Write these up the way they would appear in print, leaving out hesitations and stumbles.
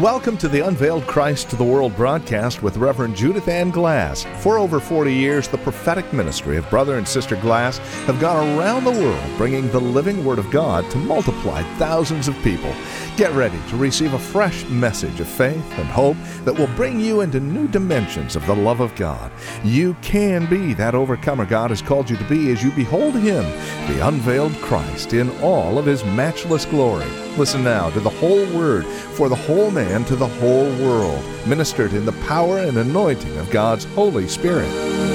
Welcome to the Unveiled Christ to the World broadcast with Reverend Judith Ann Glass. For over 40 years, the prophetic ministry of Brother and Sister Glass have gone around the world bringing the living Word of God to multiply thousands of people. Get ready to receive a fresh message of faith and hope that will bring you into new dimensions of the love of God. You can be that overcomer God has called you to be as you behold Him, the unveiled Christ, in all of His matchless glory. Listen now to the whole Word for the whole man to the whole world, ministered in the power and anointing of God's Holy Spirit.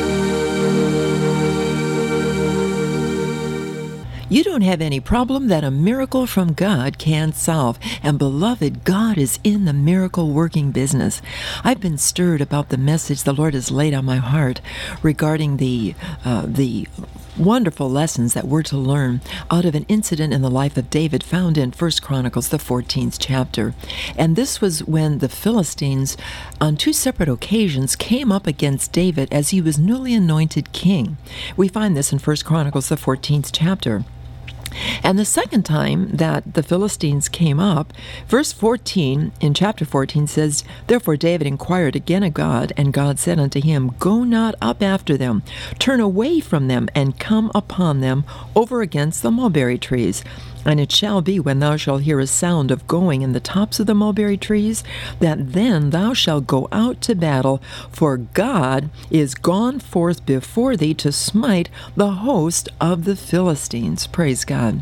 You don't have any problem that a miracle from God can't solve. And beloved, God is in the miracle working business. I've been stirred about the message the Lord has laid on my heart regarding the wonderful lessons that we're to learn out of an incident in the life of David found in 1 Chronicles, the 14th chapter. And this was when the Philistines, on two separate occasions, came up against David as he was newly anointed king. We find this in 1 Chronicles, the 14th chapter. And the second time that the Philistines came up, verse 14 in chapter 14 says, "Therefore David inquired again of God, and God said unto him, Go not up after them, turn away from them, and come upon them over against the mulberry trees. And it shall be, when thou shalt hear a sound of going in the tops of the mulberry trees, that then thou shalt go out to battle, for God is gone forth before thee to smite the host of the Philistines." Praise God.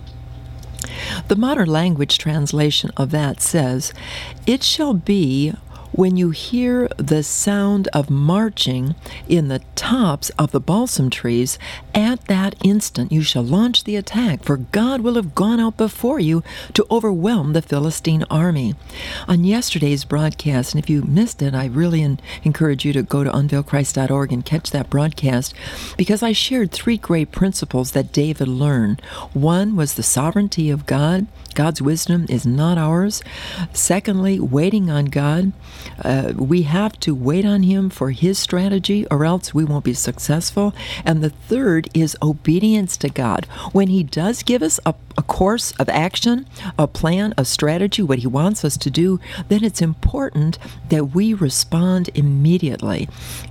The modern language translation of that says, "It shall be when you hear the sound of marching in the tops of the balsam trees, at that instant you shall launch the attack, for God will have gone out before you to overwhelm the Philistine army." On yesterday's broadcast, and if you missed it, I really encourage you to go to unveiledchrist.org and catch that broadcast, because I shared three great principles that David learned. One was the sovereignty of God. God's wisdom is not ours. Secondly, waiting on God. We have to wait on Him for His strategy, or else we won't be successful. And the third is obedience to God. When He does give us a course of action, a plan, a strategy, what He wants us to do, then it's important that we respond immediately.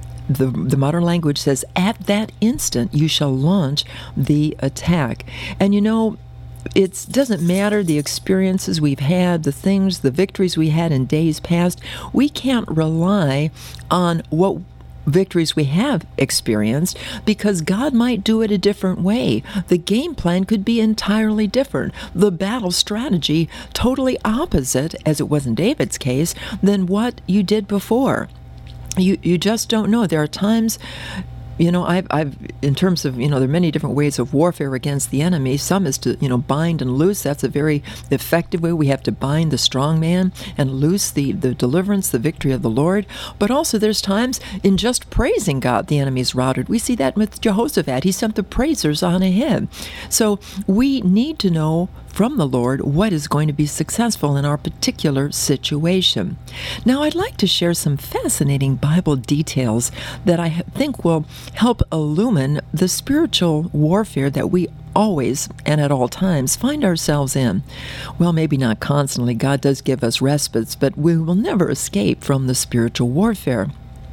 The modern language says, "At that instant you shall launch the attack." And you know, it doesn't matter the experiences we've had, the victories we had in days past. We can't rely on what victories we have experienced, because God might do it a different way. The game plan could be entirely different. The battle strategy totally opposite, as it was in David's case, than what you did before. You just don't know. There are times, you know, I've in terms of, there are many different ways of warfare against the enemy. Some is to, bind and loose. That's a very effective way. We have to bind the strong man and loose the deliverance, the victory of the Lord. But also there's times in just praising God, the enemy is routed. We see that with Jehoshaphat. He sent the praisers on ahead. So we need to know from the Lord what is going to be successful in our particular situation. Now, I'd like to share some fascinating Bible details that I think will help illumine the spiritual warfare that we always and at all times find ourselves in. Well, maybe not constantly. God does give us respites, but we will never escape from the spiritual warfare.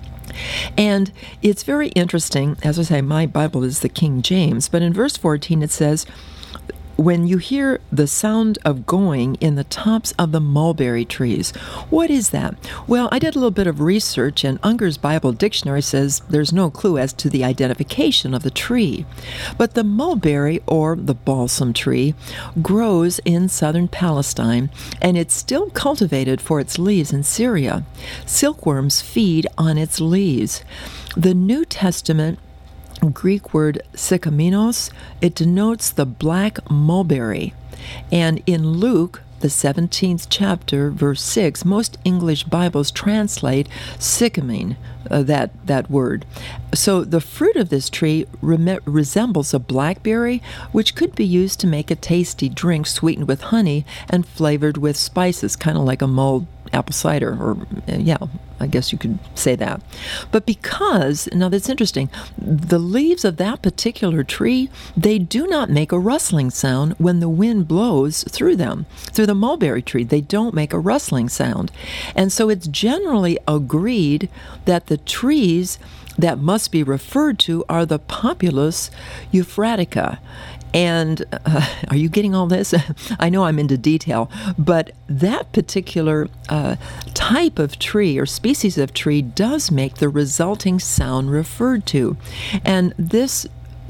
And it's very interesting. As I say, my Bible is the King James, but in verse 14 it says, "When you hear the sound of going in the tops of the mulberry trees." What is that? Well, I did a little bit of research, and Unger's Bible Dictionary says there's no clue as to the identification of the tree. But the mulberry, or the balsam tree, grows in southern Palestine, and it's still cultivated for its leaves in Syria. Silkworms feed on its leaves. The New Testament Greek word sycaminos, it denotes the black mulberry. And in Luke, the 17th chapter, verse 6, most English Bibles translate sycamine, that word. So the fruit of this tree resembles a blackberry, which could be used to make a tasty drink sweetened with honey and flavored with spices, kind of like a mulled apple cider, or I guess you could say that. But because, now that's interesting, the leaves of that particular tree, they do not make a rustling sound when the wind blows through them. Through the mulberry tree, they don't make a rustling sound. And so it's generally agreed that the trees that must be referred to are the Populus euphratica. And are you getting all this? I know I'm into detail, but that particular type of tree or species of tree does make the resulting sound referred to. And this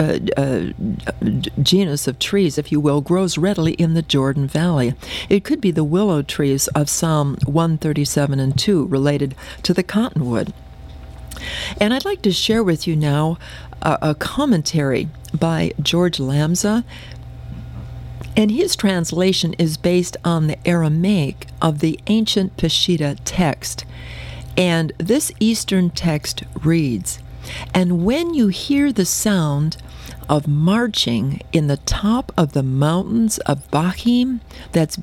genus of trees, if you will, grows readily in the Jordan Valley. It could be the willow trees of Psalm 137 and 2 related to the cottonwood. And I'd like to share with you now a commentary by George Lamsa, and his translation is based on the Aramaic of the ancient Peshitta text. And this Eastern text reads, "And when you hear the sound of marching in the top of the mountains of Bachim," that's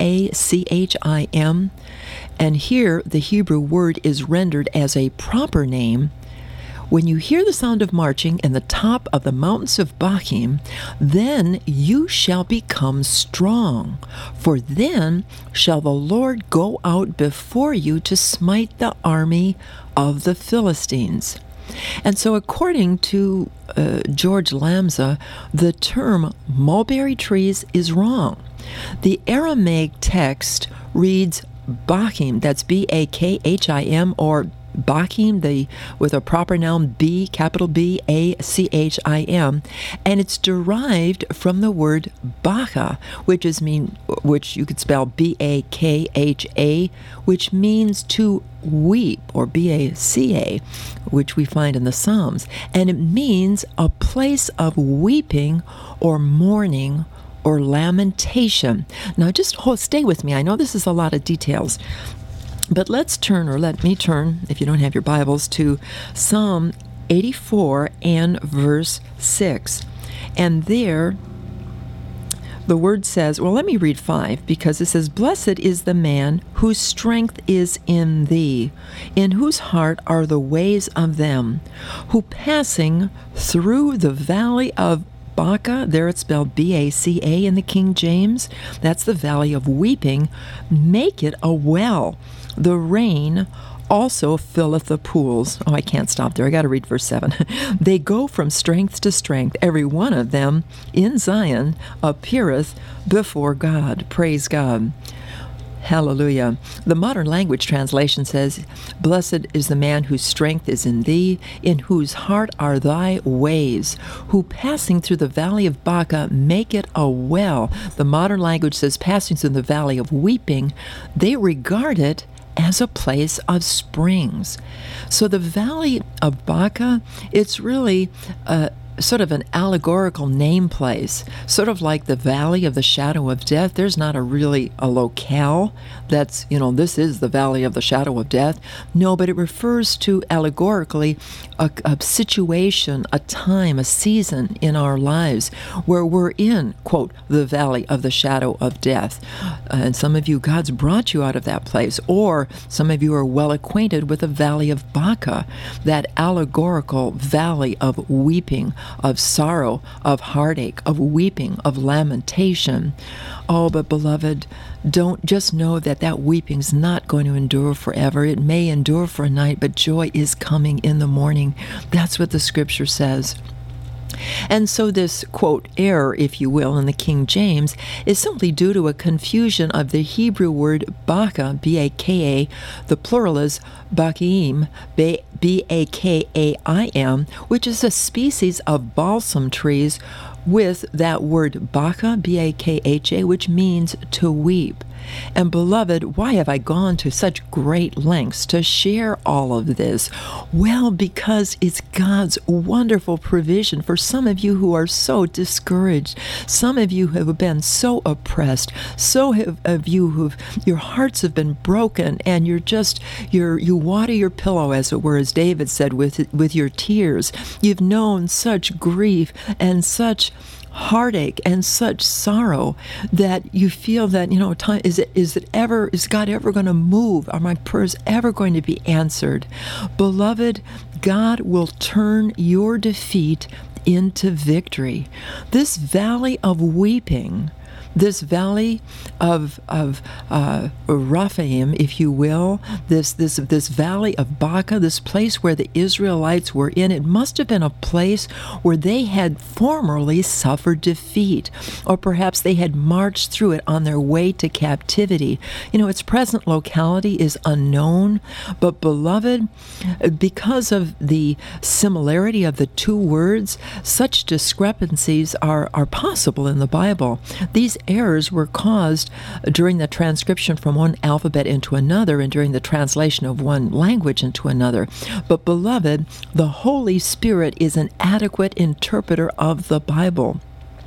Bachim, and here the Hebrew word is rendered as a proper name. When you hear the sound of marching in the top of the mountains of Bachim, then you shall become strong, for then shall the Lord go out before you to smite the army of the Philistines. And so according to George Lamsa, the term mulberry trees is wrong. The Aramaic text reads Bachim, that's Bakhim, or Bachim, with a proper noun B, capital Bachim, and it's derived from the word Bacha, which you could spell Bakha, which means to weep, or Baca, which we find in the Psalms, and it means a place of weeping or mourning or lamentation. Now just stay with me. I know this is a lot of details. But let me turn, if you don't have your Bibles, to Psalm 84 and verse 6. And there, the word says, well, let me read 5, because it says, "Blessed is the man whose strength is in thee, in whose heart are the ways of them, who passing through the valley of Baca," there it's spelled Baca in the King James, that's the valley of weeping, "make it a well. The rain also filleth the pools." Oh, I can't stop there. I got to read verse 7. "They go from strength to strength. Every one of them in Zion appeareth before God." Praise God. Hallelujah. The Modern Language Translation says, "Blessed is the man whose strength is in thee, in whose heart are thy ways, who passing through the valley of Baca make it a well." The Modern Language says, passing through the valley of weeping, they regard it as a place of springs. So the valley of Baca, it's really sort of an allegorical name place, sort of like the valley of the shadow of death. There's not a locale that's, this is the valley of the shadow of death. No, but it refers to allegorically a situation, a time, a season in our lives where we're in, quote, the valley of the shadow of death. And some of you, God's brought you out of that place, or some of you are well acquainted with the valley of Baca, that allegorical valley of weeping, of sorrow, of heartache, of weeping, of lamentation. Oh, but beloved, don't just know that weeping's not going to endure forever. It may endure for a night, but joy is coming in the morning. That's what the scripture says. And so this, quote, error, if you will, in the King James is simply due to a confusion of the Hebrew word Baca, B-A-K-A, the plural is Bachim, B-A-K-A-I-M, which is a species of balsam trees with that word Baca, B-A-K-H-A, which means to weep. And beloved, why have I gone to such great lengths to share all of this? Well, because it's God's wonderful provision for some of you who are so discouraged, some of you who have been so oppressed, of you who your hearts have been broken, and you water your pillow, as it were, as David said, with your tears. You've known such grief and such heartache and such sorrow that you feel that, time is God ever going to move? Are my prayers ever going to be answered? Beloved, God will turn your defeat into victory. This valley of weeping, this valley of Rephaim, if you will, this valley of Baca, this place where the Israelites were in, it must have been a place where they had formerly suffered defeat, or perhaps they had marched through it on their way to captivity. Its present locality is unknown, but beloved, because of the similarity of the two words, such discrepancies are possible in the Bible. These errors were caused during the transcription from one alphabet into another and during the translation of one language into another. But beloved, the Holy Spirit is an adequate interpreter of the Bible.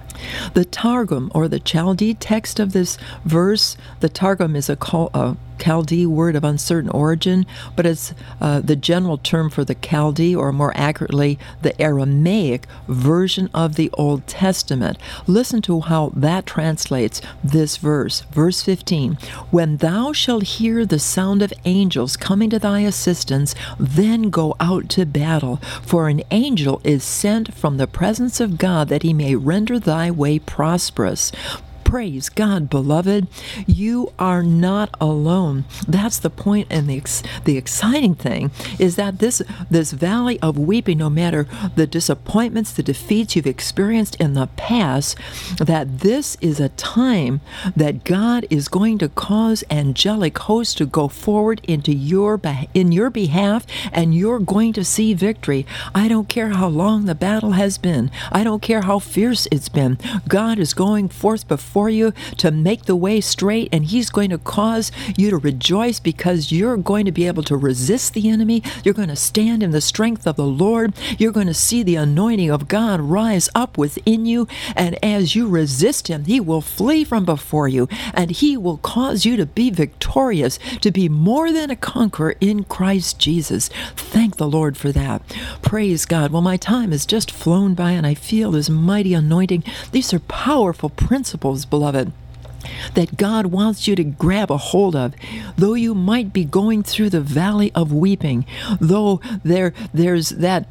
The Targum, or the Chaldee text of this verse, the Targum is a Chaldee word of uncertain origin, but it's the general term for the Chaldee, or more accurately, the Aramaic version of the Old Testament. Listen to how that translates this verse. Verse 15, "When thou shalt hear the sound of angels coming to thy assistance, then go out to battle, for an angel is sent from the presence of God that he may render thy way prosperous." Praise God, beloved. You are not alone. That's the point, and the exciting thing is that this valley of weeping, no matter the disappointments, the defeats you've experienced in the past, that this is a time that God is going to cause angelic hosts to go forward in your behalf, and you're going to see victory. I don't care how long the battle has been. I don't care how fierce it's been. God is going forth before you to make the way straight, and he's going to cause you to rejoice because you're going to be able to resist the enemy. You're going to stand in the strength of the Lord. You're going to see the anointing of God rise up within you, and as you resist him, he will flee from before you, and he will cause you to be victorious, to be more than a conqueror in Christ Jesus. Thank the Lord for that. Praise God. Well, my time has just flown by, and I feel this mighty anointing. These are powerful principles, beloved, that God wants you to grab a hold of. Though you might be going through the valley of weeping, though there's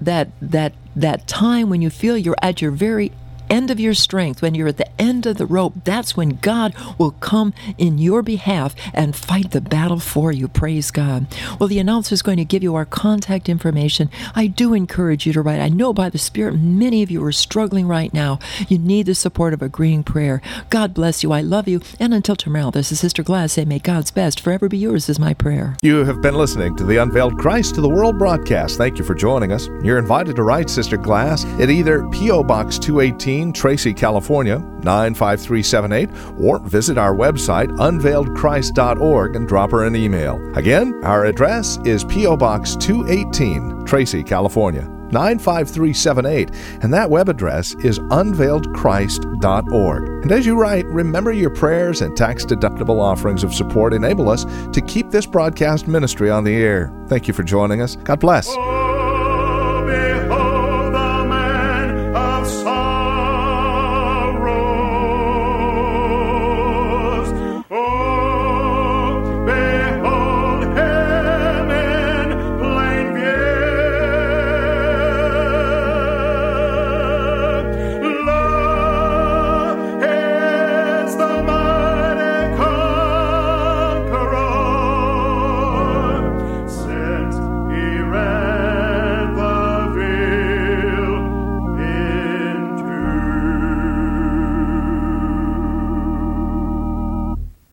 that time when you feel you're at your very end of your strength, when you're at the end of the rope, that's when God will come in your behalf and fight the battle for you. Praise God. Well, the announcer is going to give you our contact information. I do encourage you to write. I know by the Spirit many of you are struggling right now. You need the support of agreeing prayer. God bless you. I love you. And until tomorrow, this is Sister Glass saying, may God's best forever be yours is my prayer. You have been listening to the Unveiled Christ to the World broadcast. Thank you for joining us. You're invited to write Sister Glass at either P.O. Box 218, Tracy, California, 95378, or visit our website, unveiledchrist.org, and drop her an email. Again, our address is P.O. Box 218, Tracy, California, 95378, and that web address is unveiledchrist.org. And as you write, remember your prayers and tax-deductible offerings of support enable us to keep this broadcast ministry on the air. Thank you for joining us. God bless.